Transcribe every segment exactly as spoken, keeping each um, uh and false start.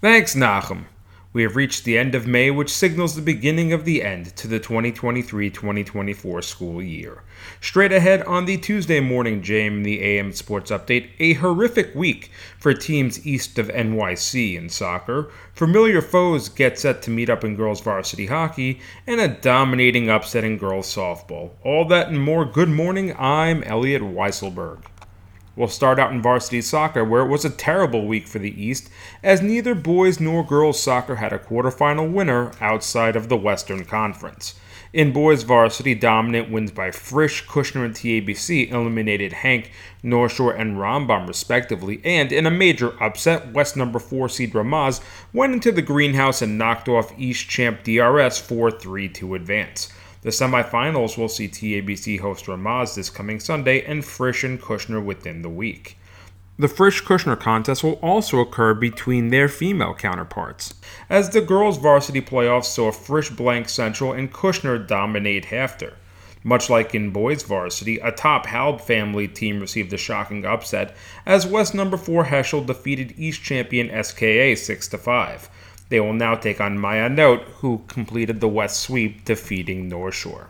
Thanks, Nachum. We have reached the end of May, which signals the beginning of the end to the twenty twenty-three twenty twenty-four school year. Straight ahead on the Tuesday morning J M in the A M Sports Update, a horrific week for teams east of N Y C in soccer, familiar foes get set to meet up in girls varsity hockey, and a dominating upset in girls softball. All that and more. Good morning, I'm Elliot Weiselberg. We'll start out in varsity soccer, where it was a terrible week for the East, as neither boys nor girls soccer had a quarterfinal winner outside of the Western Conference. In boys varsity, dominant wins by Frisch, Kushner, and T A B C eliminated Hank, North Shore, and Rambam respectively, and in a major upset, West number four seed Ramaz went into the greenhouse and knocked off East champ D R S four three to advance. The semifinals will see T A B C host Ramaz this coming Sunday and Frisch and Kushner within the week. The Frisch-Kushner contest will also occur between their female counterparts, as the girls' varsity playoffs saw Frisch blank Central and Kushner dominate Hafter. Much like in boys varsity, a top Halb family team received a shocking upset as West number four Heschel defeated East champion S K A six to five. They will now take on Maya Note, who completed the West sweep, defeating North Shore.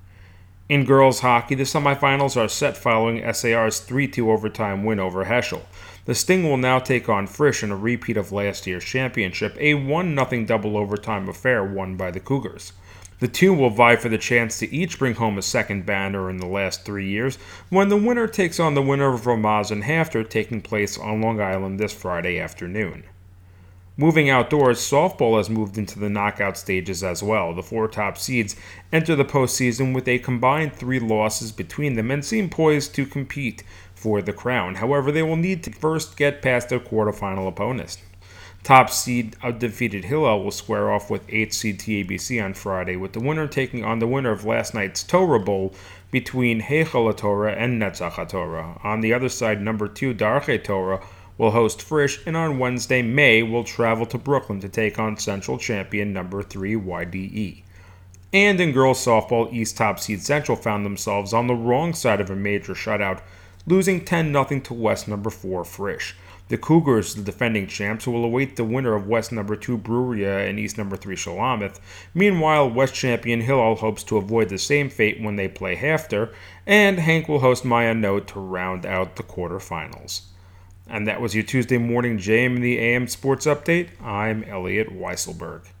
In girls hockey, the semifinals are set following S A R's three two overtime win over Heschel. The Sting will now take on Frisch in a repeat of last year's championship, a one nothing double overtime affair won by the Cougars. The two will vie for the chance to each bring home a second banner in the last three years, when the winner takes on the winner of Ramaz and Hafter, taking place on Long Island this Friday afternoon. Moving outdoors, softball has moved into the knockout stages as well. The four top seeds enter the postseason with a combined three losses between them and seem poised to compete for the crown. However, they will need to first get past their quarterfinal opponents. Top seed undefeated Hillel will square off with eighth seed T A B C on Friday, with the winner taking on the winner of last night's Torah Bowl between Heichel Torah and Netzach Torah. On the other side, number two Darche Torah will host Frisch, and on Wednesday, May will travel to Brooklyn to take on Central champion number three Y D E. And in girls softball, East top seed Central found themselves on the wrong side of a major shutout, losing ten nothing to West number four Frisch. The Cougars, the defending champs, will await the winner of West number two Bruria and East number three Shalamith. Meanwhile, West champion Hillel hopes to avoid the same fate when they play Hafter, and Hank will host Maya Note to round out the quarterfinals. And that was your Tuesday morning J M in the A M Sports Update. I'm Elliot Weiselberg.